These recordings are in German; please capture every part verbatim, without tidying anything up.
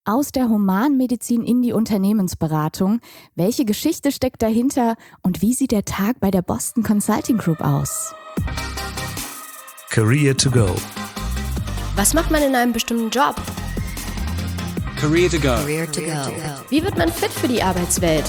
Aus der Humanmedizin in die Unternehmensberatung. Welche Geschichte steckt dahinter und wie sieht der Tag bei der Boston Consulting Group aus? Career to go. Was macht man in einem bestimmten Job? Career to go. Career to go. Wie wird man fit für die Arbeitswelt?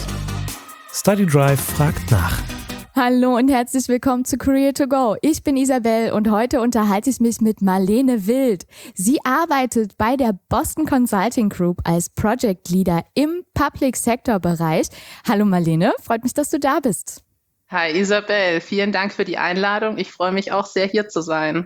Study Drive fragt nach. Hallo und herzlich willkommen zu Career to go. Ich bin Isabel und heute unterhalte ich mich mit Marlene Wild. Sie arbeitet bei der Boston Consulting Group als Project Leader im Public Sector Bereich. Hallo Marlene, freut mich, dass du da bist. Hi Isabel, vielen Dank für die Einladung. Ich freue mich auch sehr, hier zu sein.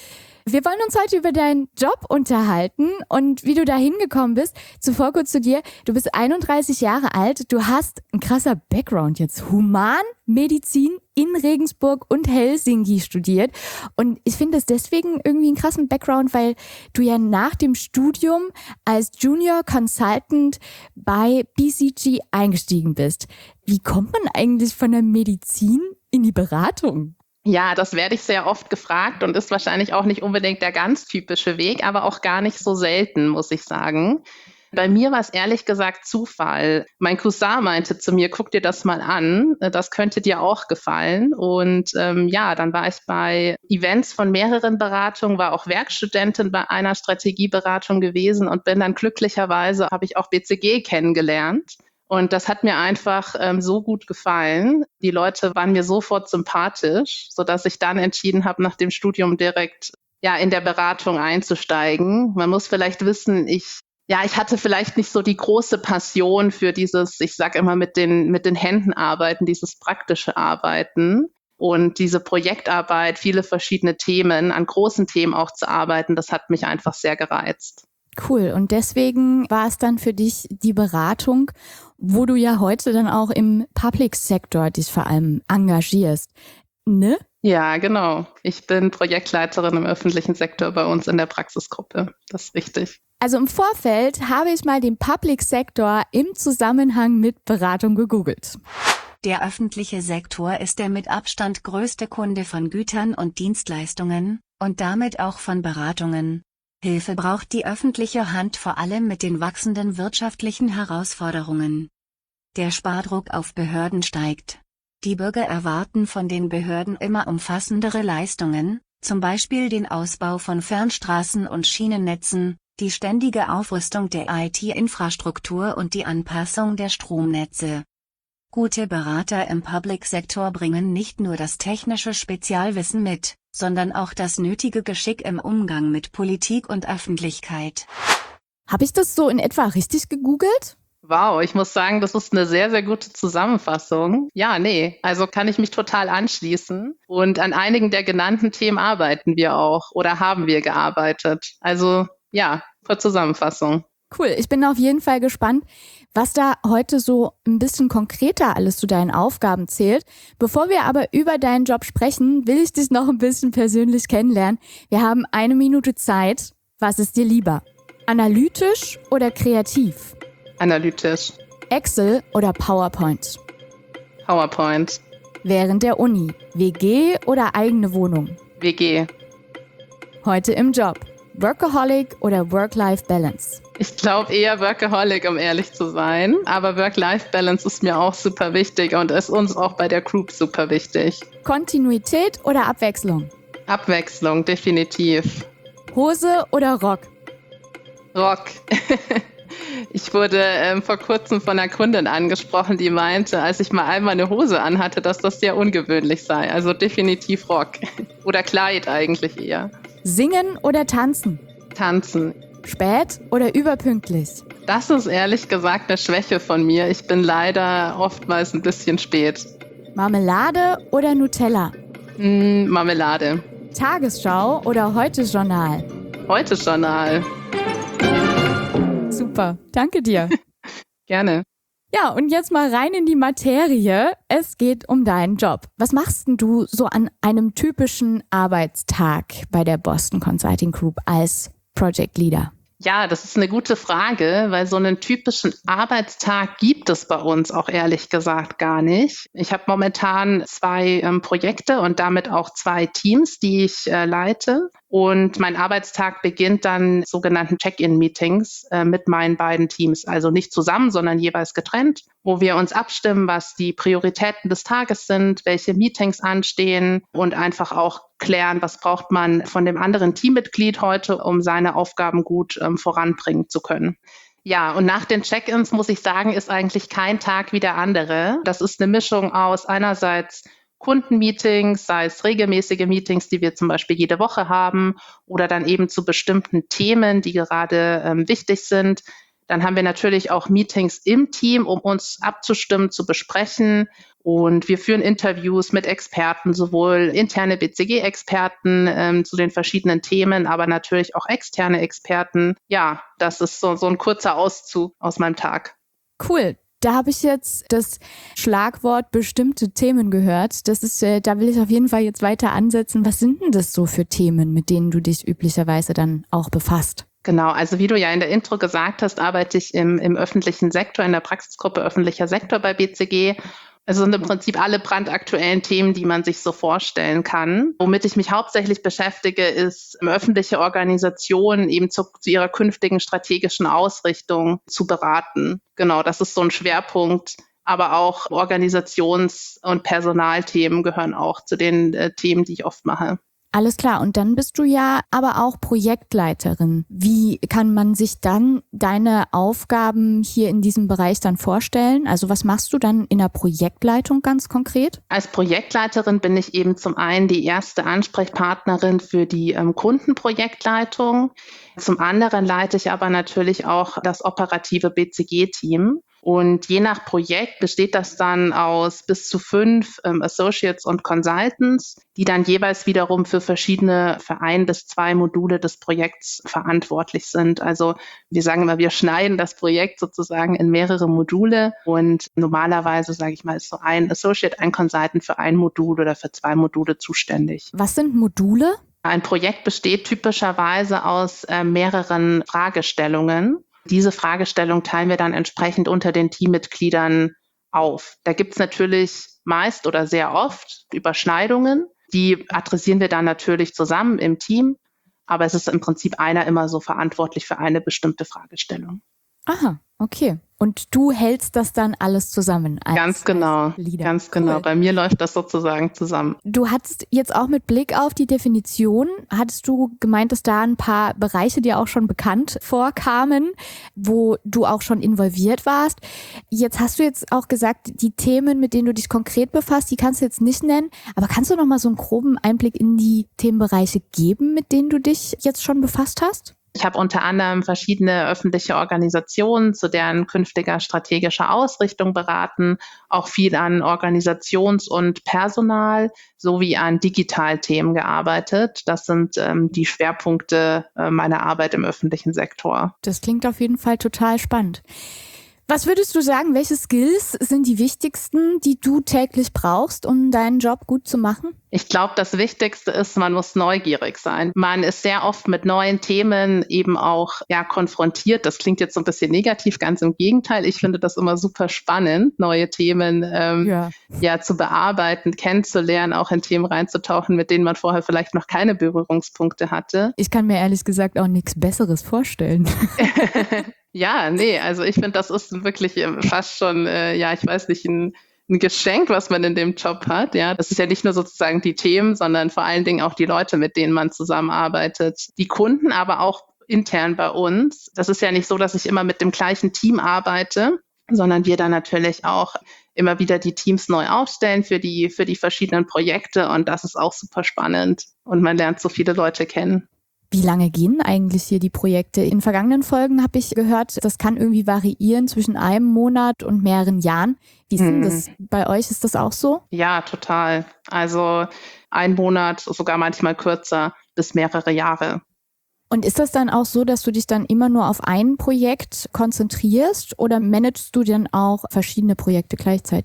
Wir wollen uns heute über deinen Job unterhalten und wie du da hingekommen bist. Zuvor kurz zu dir. Du bist einunddreißig Jahre alt. Du hast ein krasser Background jetzt. Humanmedizin in Regensburg und Helsinki studiert. Und ich finde das deswegen irgendwie einen krassen Background, weil du ja nach dem Studium als Junior Consultant bei B C G eingestiegen bist. Wie kommt man eigentlich von der Medizin in die Beratung? Ja, das werde ich sehr oft gefragt und ist wahrscheinlich auch nicht unbedingt der ganz typische Weg, aber auch gar nicht so selten, muss ich sagen. Bei mir war es ehrlich gesagt Zufall. Mein Cousin meinte zu mir, guck dir das mal an, das könnte dir auch gefallen. Und ähm, ja, dann war ich bei Events von mehreren Beratungen, war auch Werkstudentin bei einer Strategieberatung gewesen und bin dann glücklicherweise, habe ich auch B C G kennengelernt. Und das hat mir einfach ähm, so gut gefallen. Die Leute waren mir sofort sympathisch, sodass ich dann entschieden habe, nach dem Studium direkt ja in der Beratung einzusteigen. Man muss vielleicht wissen, ich ja, ich hatte vielleicht nicht so die große Passion für dieses, ich sage immer mit den mit den Händen arbeiten, dieses praktische Arbeiten und diese Projektarbeit, viele verschiedene Themen, an großen Themen auch zu arbeiten. Das hat mich einfach sehr gereizt. Cool. Und deswegen war es dann für dich die Beratung, wo du ja heute dann auch im Public Sector dich vor allem engagierst, ne? Ja, genau. Ich bin Projektleiterin im öffentlichen Sektor bei uns in der Praxisgruppe. Das ist richtig. Also im Vorfeld habe ich mal den Public Sector im Zusammenhang mit Beratung gegoogelt. Der öffentliche Sektor ist der mit Abstand größte Kunde von Gütern und Dienstleistungen und damit auch von Beratungen. Hilfe braucht die öffentliche Hand vor allem mit den wachsenden wirtschaftlichen Herausforderungen. Der Spardruck auf Behörden steigt. Die Bürger erwarten von den Behörden immer umfassendere Leistungen, zum Beispiel den Ausbau von Fernstraßen und Schienennetzen, die ständige Aufrüstung der I T-Infrastruktur und die Anpassung der Stromnetze. Gute Berater im Public Sektor bringen nicht nur das technische Spezialwissen mit, sondern auch das nötige Geschick im Umgang mit Politik und Öffentlichkeit. Habe ich das so in etwa richtig gegoogelt? Wow, ich muss sagen, das ist eine sehr, sehr gute Zusammenfassung. Ja, nee, also kann ich mich total anschließen. Und an einigen der genannten Themen arbeiten wir auch oder haben wir gearbeitet. Also ja, für Zusammenfassung. Cool, ich bin auf jeden Fall gespannt, was da heute so ein bisschen konkreter alles zu deinen Aufgaben zählt. Bevor wir aber über deinen Job sprechen, will ich dich noch ein bisschen persönlich kennenlernen. Wir haben eine Minute Zeit. Was ist dir lieber? Analytisch oder kreativ? Analytisch. Excel oder PowerPoint? PowerPoint. Während der Uni, W G oder eigene Wohnung? W G. Heute im Job, Workaholic oder Work-Life-Balance? Ich glaube eher Workaholic, um ehrlich zu sein. Aber Work-Life-Balance ist mir auch super wichtig und ist uns auch bei der Group super wichtig. Kontinuität oder Abwechslung? Abwechslung, definitiv. Hose oder Rock? Rock. Ich wurde ähm, vor kurzem von einer Kundin angesprochen, die meinte, als ich mal einmal eine Hose anhatte, dass das sehr ungewöhnlich sei. Also definitiv Rock. Oder Kleid eigentlich eher. Singen oder tanzen? Tanzen. Spät oder überpünktlich? Das ist ehrlich gesagt eine Schwäche von mir. Ich bin leider oftmals ein bisschen spät. Marmelade oder Nutella? Mm, Marmelade. Tagesschau oder Heute-Journal? Heute-Journal. Super, danke dir. Gerne. Ja, und jetzt mal rein in die Materie. Es geht um deinen Job. Was machst denn du so an einem typischen Arbeitstag bei der Boston Consulting Group als Project Leader? Ja, das ist eine gute Frage, weil so einen typischen Arbeitstag gibt es bei uns auch ehrlich gesagt gar nicht. Ich habe momentan zwei ähm, Projekte und damit auch zwei Teams, die ich äh, leite. Und mein Arbeitstag beginnt dann sogenannten Check-in-Meetings äh, mit meinen beiden Teams. Also nicht zusammen, sondern jeweils getrennt, wo wir uns abstimmen, was die Prioritäten des Tages sind, welche Meetings anstehen und einfach auch klären, was braucht man von dem anderen Teammitglied heute, um seine Aufgaben gut ähm, voranbringen zu können. Ja, und nach den Check-ins muss ich sagen, ist eigentlich kein Tag wie der andere. Das ist eine Mischung aus einerseits Kundenmeetings, sei es regelmäßige Meetings, die wir zum Beispiel jede Woche haben oder dann eben zu bestimmten Themen, die gerade ähm, wichtig sind. Dann haben wir natürlich auch Meetings im Team, um uns abzustimmen, zu besprechen. Und wir führen Interviews mit Experten, sowohl interne B C G-Experten ähm, zu den verschiedenen Themen, aber natürlich auch externe Experten. Ja, das ist so, so ein kurzer Auszug aus meinem Tag. Cool. Da habe ich jetzt das Schlagwort bestimmte Themen gehört. Das ist, äh, da will ich auf jeden Fall jetzt weiter ansetzen. Was sind denn das so für Themen, mit denen du dich üblicherweise dann auch befasst? Genau, also wie du ja in der Intro gesagt hast, arbeite ich im, im öffentlichen Sektor, in der Praxisgruppe öffentlicher Sektor bei B C G. Also sind im Prinzip alle brandaktuellen Themen, die man sich so vorstellen kann. Womit ich mich hauptsächlich beschäftige, ist öffentliche Organisationen eben zu, zu ihrer künftigen strategischen Ausrichtung zu beraten. Genau, das ist so ein Schwerpunkt. Aber auch Organisations- und Personalthemen gehören auch zu den äh, Themen, die ich oft mache. Alles klar. Und dann bist du ja aber auch Projektleiterin. Wie kann man sich dann deine Aufgaben hier in diesem Bereich dann vorstellen? Also was machst du dann in der Projektleitung ganz konkret? Als Projektleiterin bin ich eben zum einen die erste Ansprechpartnerin für die ähm, Kundenprojektleitung. Zum anderen leite ich aber natürlich auch das operative B C G-Team. Und je nach Projekt besteht das dann aus bis zu fünf ähm, Associates und Consultants, die dann jeweils wiederum für verschiedene, für ein bis zwei Module des Projekts verantwortlich sind. Also wir sagen immer, wir schneiden das Projekt sozusagen in mehrere Module und normalerweise, sage ich mal, ist so ein Associate, ein Consultant für ein Modul oder für zwei Module zuständig. Was sind Module? Ein Projekt besteht typischerweise aus äh, mehreren Fragestellungen. Diese Fragestellung teilen wir dann entsprechend unter den Teammitgliedern auf. Da gibt es natürlich meist oder sehr oft Überschneidungen. Die adressieren wir dann natürlich zusammen im Team. Aber es ist im Prinzip einer immer so verantwortlich für eine bestimmte Fragestellung. Aha, okay. Und du hältst das dann alles zusammen als Ganz genau, als Leader. ganz genau. Cool. Bei mir läuft das sozusagen zusammen. Du hattest jetzt auch mit Blick auf die Definition, hattest du gemeint, dass da ein paar Bereiche dir auch schon bekannt vorkamen, wo du auch schon involviert warst. Jetzt hast du jetzt auch gesagt, die Themen, mit denen du dich konkret befasst, die kannst du jetzt nicht nennen. Aber kannst du noch mal so einen groben Einblick in die Themenbereiche geben, mit denen du dich jetzt schon befasst hast? Ich habe unter anderem verschiedene öffentliche Organisationen zu deren künftiger strategischer Ausrichtung beraten, auch viel an Organisations- und Personal sowie an Digitalthemen gearbeitet. Das sind ähm, die Schwerpunkte äh, meiner Arbeit im öffentlichen Sektor. Das klingt auf jeden Fall total spannend. Was würdest du sagen, welche Skills sind die wichtigsten, die du täglich brauchst, um deinen Job gut zu machen? Ich glaube, das Wichtigste ist, man muss neugierig sein. Man ist sehr oft mit neuen Themen eben auch ja, konfrontiert. Das klingt jetzt so ein bisschen negativ, ganz im Gegenteil. Ich finde das immer super spannend, neue Themen ähm, ja. Ja, zu bearbeiten, kennenzulernen, auch in Themen reinzutauchen, mit denen man vorher vielleicht noch keine Berührungspunkte hatte. Ich kann mir ehrlich gesagt auch nichts Besseres vorstellen. Ja, nee, also ich finde, das ist wirklich fast schon, äh, ja, ich weiß nicht, ein, ein Geschenk, was man in dem Job hat. Ja, das ist ja nicht nur sozusagen die Themen, sondern vor allen Dingen auch die Leute, mit denen man zusammenarbeitet. Die Kunden, aber auch intern bei uns. Das ist ja nicht so, dass ich immer mit dem gleichen Team arbeite, sondern wir dann natürlich auch immer wieder die Teams neu aufstellen für die, für die verschiedenen Projekte. Und das ist auch super spannend. Und man lernt so viele Leute kennen. Wie lange gehen eigentlich hier die Projekte? In vergangenen Folgen habe ich gehört, das kann irgendwie variieren zwischen einem Monat und mehreren Jahren. Wie ist denn das bei euch? Ist das auch so? Ja, total. Also ein Monat, sogar manchmal kürzer, bis mehrere Jahre. Und ist das dann auch so, dass du dich dann immer nur auf ein Projekt konzentrierst oder managst du dann auch verschiedene Projekte gleichzeitig?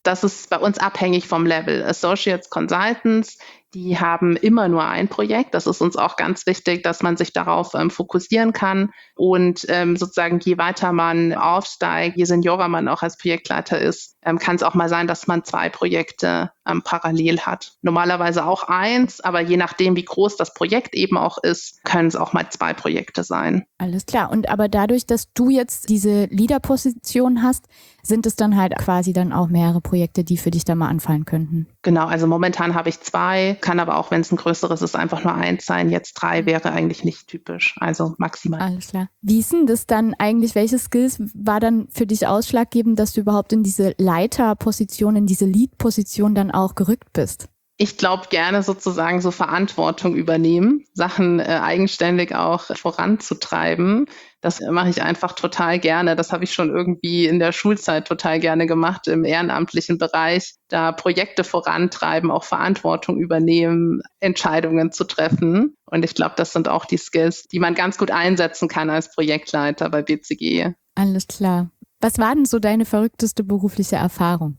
das ist bei uns abhängig vom Level. Associates Consultants, die haben immer nur ein Projekt. Das ist uns auch ganz wichtig, dass man sich darauf ähm, fokussieren kann. Und ähm, sozusagen, je weiter man aufsteigt, je seniorer man auch als Projektleiter ist, ähm, kann es auch mal sein, dass man zwei Projekte ähm, parallel hat. Normalerweise auch eins, aber je nachdem, wie groß das Projekt eben auch ist, können es auch mal zwei Projekte sein. Alles klar. Und aber dadurch, dass du jetzt diese Leader-Position hast, sind es dann halt quasi dann auch mehrere Projekte, die für dich da mal anfallen könnten? Genau, also momentan habe ich zwei, kann aber auch, wenn es ein größeres ist, einfach nur eins sein. Jetzt drei wäre eigentlich nicht typisch, also maximal. Alles klar. Wie ist denn das dann eigentlich, welche Skills war dann für dich ausschlaggebend, dass du überhaupt in diese Leiterposition, in diese Lead-Position dann auch gerückt bist? Ich glaube, gerne sozusagen so Verantwortung übernehmen, Sachen äh, eigenständig auch voranzutreiben. Das mache ich einfach total gerne. Das habe ich schon irgendwie in der Schulzeit total gerne gemacht, im ehrenamtlichen Bereich. Da Projekte vorantreiben, auch Verantwortung übernehmen, Entscheidungen zu treffen. Und ich glaube, das sind auch die Skills, die man ganz gut einsetzen kann als Projektleiter bei B C G. Alles klar. Was war denn so deine verrückteste berufliche Erfahrung?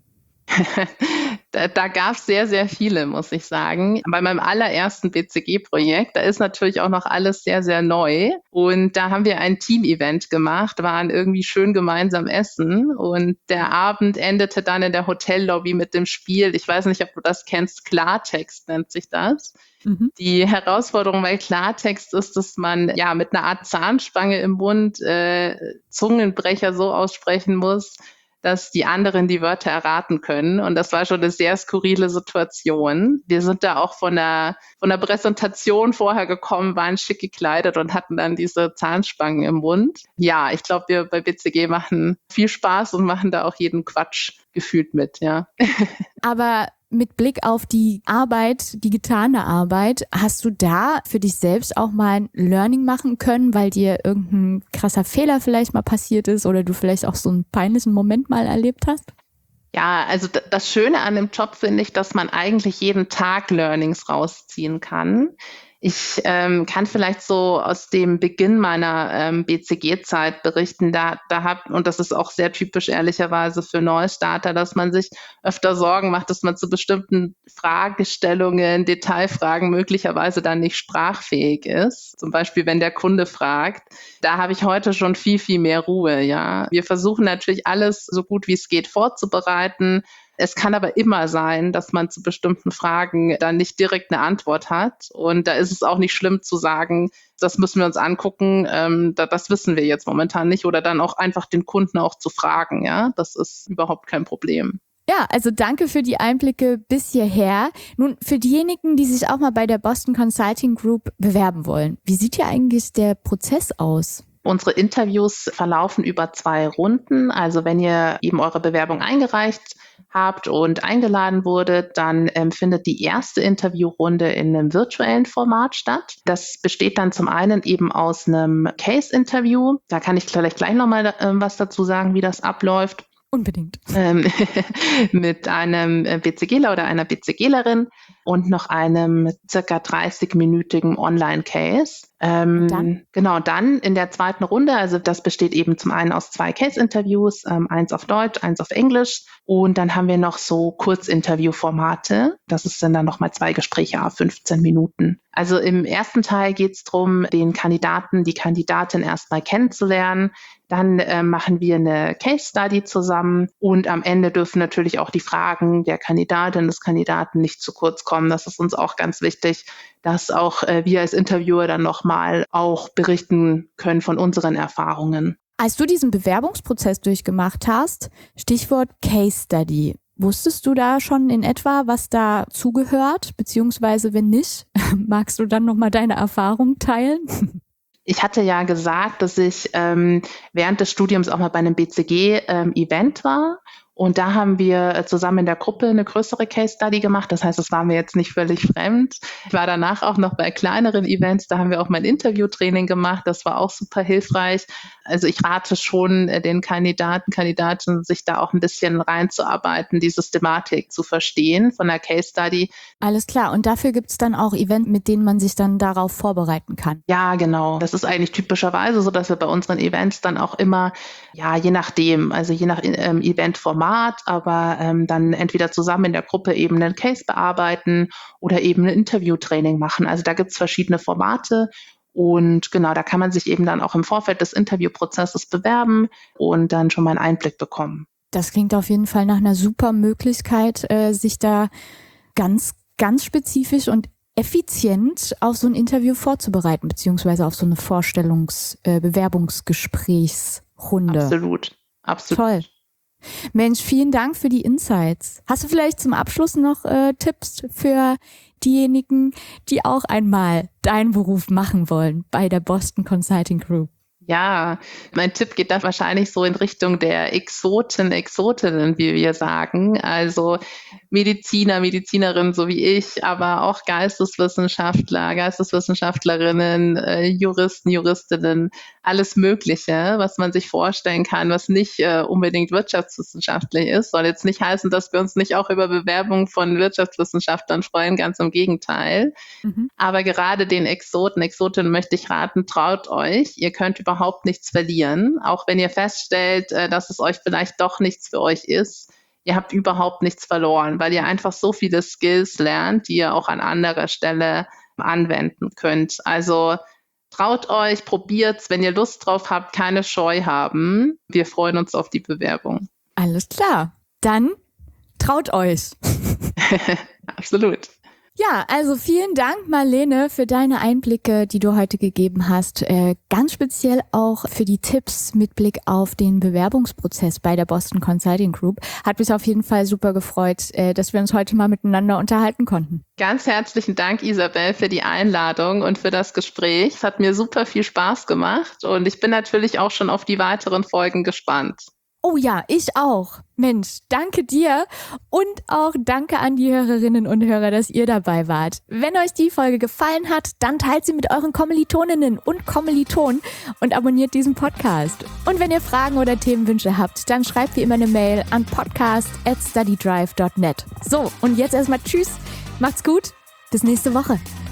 Da, da gab es sehr, sehr viele, muss ich sagen. Bei meinem allerersten B C G-Projekt, da ist natürlich auch noch alles sehr, sehr neu. Und da haben wir ein Team-Event gemacht, waren irgendwie schön gemeinsam essen. Und der Abend endete dann in der Hotellobby mit dem Spiel. Ich weiß nicht, ob du das kennst. Klartext nennt sich das. Mhm. Die Herausforderung bei Klartext ist, dass man ja mit einer Art Zahnspange im Mund äh, Zungenbrecher so aussprechen muss, dass die anderen die Wörter erraten können. Und das war schon eine sehr skurrile Situation. Wir sind da auch von der, von der Präsentation vorher gekommen, waren schick gekleidet und hatten dann diese Zahnspangen im Mund. Ja, ich glaube, wir bei B C G machen viel Spaß und machen da auch jeden Quatsch gefühlt mit, ja. Aber mit Blick auf die Arbeit, die getane Arbeit, hast du da für dich selbst auch mal ein Learning machen können, weil dir irgendein krasser Fehler vielleicht mal passiert ist oder du vielleicht auch so einen peinlichen Moment mal erlebt hast? Ja, also d- das Schöne an dem Job finde ich, dass man eigentlich jeden Tag Learnings rausziehen kann. Ich ähm, kann vielleicht so aus dem Beginn meiner ähm, B C G-Zeit berichten, da, da hab, und das ist auch sehr typisch ehrlicherweise für Neustarter, dass man sich öfter Sorgen macht, dass man zu bestimmten Fragestellungen, Detailfragen möglicherweise dann nicht sprachfähig ist. Zum Beispiel, wenn der Kunde fragt, da habe ich heute schon viel, viel mehr Ruhe, ja. Wir versuchen natürlich alles so gut wie es geht vorzubereiten. Es kann aber immer sein, dass man zu bestimmten Fragen dann nicht direkt eine Antwort hat. Und da ist es auch nicht schlimm zu sagen, das müssen wir uns angucken, ähm, da, das wissen wir jetzt momentan nicht. Oder dann auch einfach den Kunden auch zu fragen. Ja, das ist überhaupt kein Problem. Ja, also danke für die Einblicke bis hierher. Nun, für diejenigen, die sich auch mal bei der Boston Consulting Group bewerben wollen, wie sieht hier eigentlich der Prozess aus? Unsere Interviews verlaufen über zwei Runden. Also wenn ihr eben eure Bewerbung eingereicht habt und eingeladen wurdet, dann ähm, findet die erste Interviewrunde in einem virtuellen Format statt. Das besteht dann zum einen eben aus einem Case-Interview. Da kann ich vielleicht gleich nochmal ähm, was dazu sagen, wie das abläuft. Unbedingt. Ähm, mit einem BCGler oder einer BCGlerin und noch einem circa dreißig-minütigen Online-Case. Ähm, dann? Genau, dann in der zweiten Runde, also das besteht eben zum einen aus zwei Case-Interviews, ähm, eins auf Deutsch, eins auf Englisch und dann haben wir noch so Kurzinterview-Formate. Das ist dann, dann nochmal zwei Gespräche auf fünfzehn Minuten. Also im ersten Teil geht es darum, den Kandidaten, die Kandidatin erstmal kennenzulernen. Dann äh, machen wir eine Case Study zusammen und am Ende dürfen natürlich auch die Fragen der Kandidatin, des Kandidaten nicht zu kurz kommen. Das ist uns auch ganz wichtig, dass auch äh, wir als Interviewer dann nochmal auch berichten können von unseren Erfahrungen. Als du diesen Bewerbungsprozess durchgemacht hast, Stichwort Case Study, wusstest du da schon in etwa, was da zugehört? Beziehungsweise wenn nicht, magst du dann nochmal deine Erfahrung teilen? Ich hatte ja gesagt, dass ich ähm, während des Studiums auch mal bei einem B C G-Event ähm, war. Und da haben wir zusammen in der Gruppe eine größere Case Study gemacht. Das heißt, es war mir jetzt nicht völlig fremd. Ich war danach auch noch bei kleineren Events. Da haben wir auch mein Interviewtraining gemacht. Das war auch super hilfreich. Also ich rate schon den Kandidaten, Kandidatinnen, sich da auch ein bisschen reinzuarbeiten, die Systematik zu verstehen von der Case Study. Alles klar. Und dafür gibt es dann auch Events, mit denen man sich dann darauf vorbereiten kann? Ja, genau. Das ist eigentlich typischerweise so, dass wir bei unseren Events dann auch immer, ja, je nachdem, also je nach ähm, Eventformat, separat, aber ähm, dann entweder zusammen in der Gruppe eben einen Case bearbeiten oder eben ein Interviewtraining machen. Also da gibt's verschiedene Formate. Und genau, da kann man sich eben dann auch im Vorfeld des Interviewprozesses bewerben und dann schon mal einen Einblick bekommen. Das klingt auf jeden Fall nach einer super Möglichkeit, äh, sich da ganz, ganz spezifisch und effizient auf so ein Interview vorzubereiten, beziehungsweise auf so eine Vorstellungs-, äh, Bewerbungsgesprächsrunde. Absolut, absolut. Toll. Mensch, vielen Dank für die Insights. Hast du vielleicht zum Abschluss noch äh, Tipps für diejenigen, die auch einmal deinen Beruf machen wollen bei der Boston Consulting Group? Ja, mein Tipp geht da wahrscheinlich so in Richtung der Exoten, Exotinnen, wie wir sagen. Also Mediziner, Medizinerinnen, so wie ich, aber auch Geisteswissenschaftler, Geisteswissenschaftlerinnen, äh, Juristen, Juristinnen, alles Mögliche, was man sich vorstellen kann, was nicht äh, unbedingt wirtschaftswissenschaftlich ist. Soll jetzt nicht heißen, dass wir uns nicht auch über Bewerbungen von Wirtschaftswissenschaftlern freuen, ganz im Gegenteil. Mhm. Aber gerade den Exoten, Exotinnen möchte ich raten, traut euch. Ihr könnt überhaupt nichts verlieren, auch wenn ihr feststellt, äh, dass es euch vielleicht doch nichts für euch ist. Ihr habt überhaupt nichts verloren, weil ihr einfach so viele Skills lernt, die ihr auch an anderer Stelle anwenden könnt. Also traut euch, probiert's, wenn ihr Lust drauf habt, keine Scheu haben. Wir freuen uns auf die Bewerbung. Alles klar. Dann traut euch. Absolut. Ja, also vielen Dank, Marlene, für deine Einblicke, die du heute gegeben hast. Äh, ganz speziell auch für die Tipps mit Blick auf den Bewerbungsprozess bei der Boston Consulting Group. Hat mich auf jeden Fall super gefreut, äh, dass wir uns heute mal miteinander unterhalten konnten. Ganz herzlichen Dank, Isabel, für die Einladung und für das Gespräch. Es hat mir super viel Spaß gemacht und ich bin natürlich auch schon auf die weiteren Folgen gespannt. Oh ja, ich auch. Mensch, danke dir und auch danke an die Hörerinnen und Hörer, dass ihr dabei wart. Wenn euch die Folge gefallen hat, dann teilt sie mit euren Kommilitoninnen und Kommilitonen und abonniert diesen Podcast. Und wenn ihr Fragen oder Themenwünsche habt, dann schreibt wie immer eine Mail an podcast at studydrive dot net. So, und jetzt erstmal tschüss, macht's gut, bis nächste Woche.